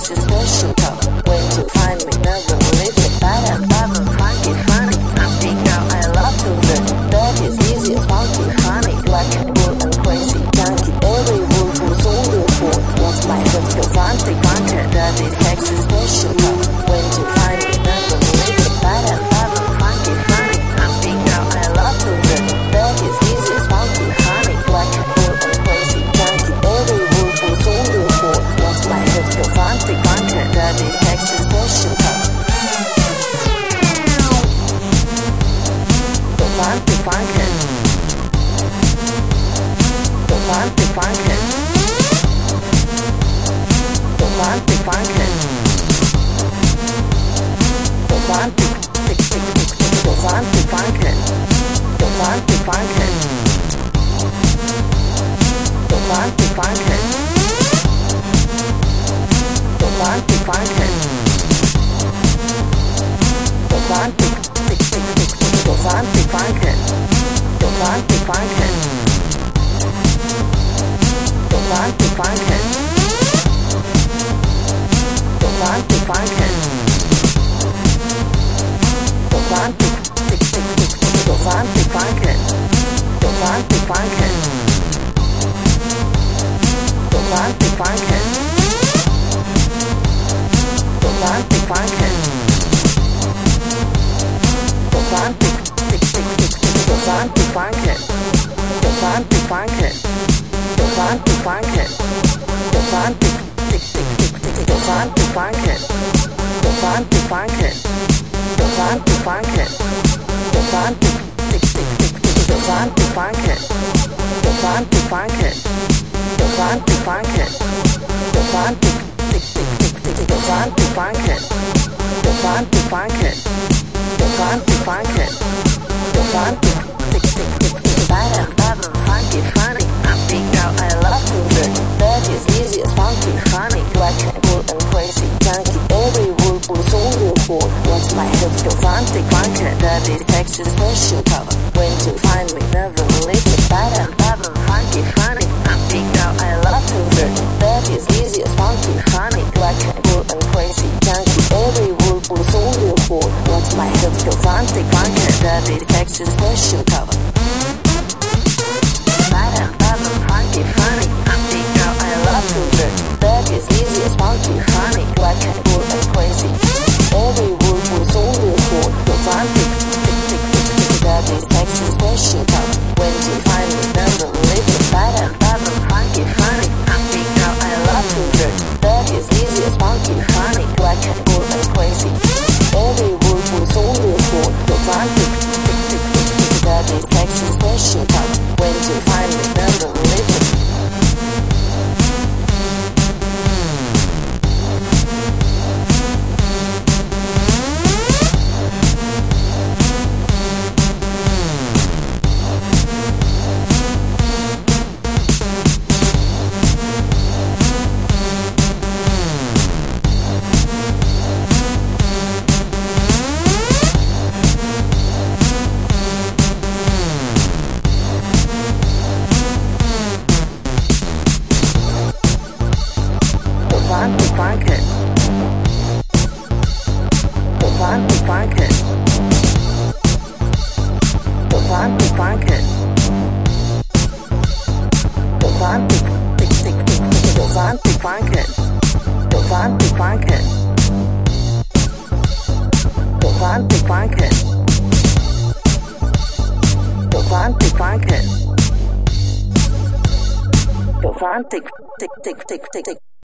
sex is special talk. When to find me, never leave it. Bad and funky, funny. Nothing girl I love to the. That is easy, it's funky, funny. Black and blue and crazy, junkie. Every rule goes on the floor. Once my hips go funky, funky. That is sex is special talk. When to find me, never leave it. Bad and funky, funny. Nothing girl I love to the. That is easy, it's funky, funny. Black and blue and crazy, junkie. Every rule goes on the floor. Once my hips go funky, funky. That is sex is special talk. Funky, funky. Funky, funky. Funky, funky. Funky, tick, tick, tick, tick. Funky, funky. Funky, funky. Funky, funky. Funky, funky. Funky, tick, tick, tick, tick. Funky, funky. Funky, funky. Funky, funky. Funky, funky. Funky, tick, tick, tick, tick. Funky, funky. Funky, funky. Funky, funky. Funky, funky. Funky, tick, tick, tick, tick. Funky, funky. Funky, funky. Funky, funky. Funky, tick, tick, tick, tick. Funky, funky. Funky, funky. Funky, funky. Funky, tick, tick, tick, tick. Funky, funky. Funky, funky. Funky, funky. Funky, tick, tick, tick, tick. Funky, funky. Funky, funky. Funky, funky. Funky, tick, tick, tick, tick. Bad, funky, funny. Nothing girl I love to the. That is easy, it's funky, funny. Black and blue and crazy, junkie. Every rule pulls on the floor. Once my hips go funky, funky. That is sex is special cover. When to find me, never leave it. Bad and funky, funny. Nothing girl I love to the. That is easy, it's funky, funny. Black and blue and crazy, junkie. Every rule pulls on the floor. Once my hips go funky, funky. That is sex is special cover. Funky, funny. Nothing girl I love to the. That is easy, it's funky, funny. Black and blue and crazy. Every rule pulls on the floor. Funky, tick, tick, tick, tick. That is sex is special cover. When to find me, never leave it. Bad and funky, funny. Nothing girl I love to the. That is easy, it's funky, funny. Black and blue and crazy. Every rule pulls on the floor. Funky, tick, tick, tick, tick. That is sex is special cover. When to find me, never leave it. Funky, funky. Funky, funky. Funky, funky. Funky, tick, tick, tick, tick. Funky, funky. Funky, funky. Funky, funky. Funky, funky. Funky, tick, tick, tick, tick.